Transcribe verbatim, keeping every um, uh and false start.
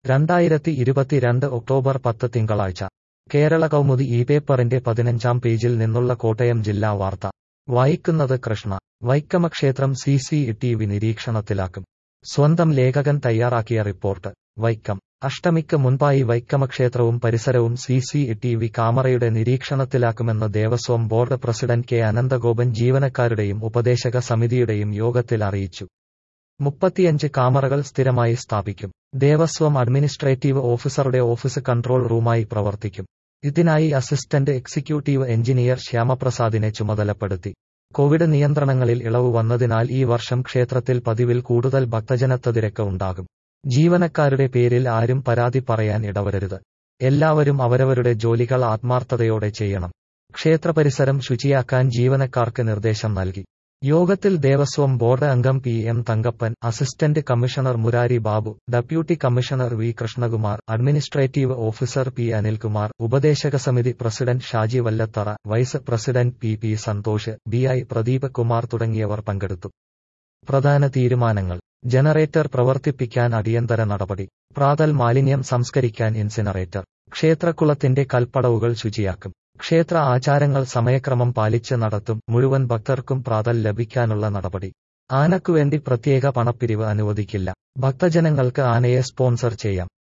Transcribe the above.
രണ്ടായിരത്തി ഇരുപത്തിരണ്ട് ഒക്ടോബർ പത്ത് തിങ്കളാഴ്ച കേരള കൗമുദി ഈ പേപ്പറിന്റെ പതിനഞ്ചാം പേജിൽ നിന്നുള്ള കോട്ടയം ജില്ലാ വാർത്ത വായിക്കുന്നത് കൃഷ്ണ. വൈക്കമക്ഷേത്രം സി സി ടി വി നിരീക്ഷണത്തിലാക്കും. സ്വന്തം ലേഖകൻ തയ്യാറാക്കിയ റിപ്പോർട്ട്. വൈക്കം അഷ്ടമിക്ക് മുൻപായി വൈക്കമക്ഷേത്രവും പരിസരവും സി സി ടി വി കാമറയുടെ നിരീക്ഷണത്തിലാക്കുമെന്ന് Devaswom board president K Ananthagopan ജീവനക്കാരുടെയും ഉപദേശക സമിതിയുടെയും യോഗത്തിൽ അറിയിച്ചു. മുപ്പത്തിയഞ്ച് കാമറകൾ സ്ഥിരമായി സ്ഥാപിക്കും. ദേവസ്വം അഡ്മിനിസ്ട്രേറ്റീവ് ഓഫീസറുടെ ഓഫീസ് കൺട്രോൾ റൂമായി പ്രവർത്തിക്കും. ഇതിനായി അസിസ്റ്റന്റ് എക്സിക്യൂട്ടീവ് എഞ്ചിനീയർ ശ്യാമപ്രസാദിനെ ചുമതലപ്പെടുത്തി. കോവിഡ് നിയന്ത്രണങ്ങളിൽ ഇളവ് വന്നതിനാൽ ഈ വർഷം ക്ഷേത്രത്തിൽ പതിവിൽ കൂടുതൽ ഭക്തജനത്തിരക്ക് ഉണ്ടാകും. ജീവനക്കാരുടെ പേരിൽ ആരും പരാതി പറയാൻ ഇടവരരുത്. എല്ലാവരും അവരവരുടെ ജോലികൾ ആത്മാർത്ഥതയോടെ ചെയ്യണം. ക്ഷേത്രപരിസരം ശുചിയാക്കാൻ ജീവനക്കാർക്ക് നിർദ്ദേശം നൽകി. യോഗത്തിൽ ദേവസ്വം ബോർഡ് അംഗം P M Thankappan, assistant commissioner Murari Babu, deputy commissioner V Krishnakumar, administrative officer P Anilkumar, ഉപദേശക സമിതി president Shaji Vallathara, vice president P P Santhosh, B I Pradeep Kumar തുടങ്ങിയവർ പങ്കെടുത്തു. പ്രധാന തീരുമാനങ്ങൾ. ജനറേറ്റർ പ്രവർത്തിപ്പിക്കാൻ അടിയന്തര നടപടി. പ്രാതൽ മാലിന്യം സംസ്കരിക്കാൻ ഇൻസിനറേറ്റർ. ക്ഷേത്രക്കുളത്തിന്റെ കൽപ്പടവുകൾ ശുചിയാക്കും. ക്ഷേത്ര ആചാരങ്ങൾ സമയക്രമം പാലിച്ച് നടത്തും. മുഴുവൻ ഭക്തർക്കും പ്രാതൽ ലഭിക്കാനുള്ള നടപടി. ആനക്കുവേണ്ടി പ്രത്യേക പണപ്പിരിവ് അനുവദിക്കില്ല. ഭക്തജനങ്ങൾക്ക് ആനയെ സ്പോൺസർ ചെയ്യാം.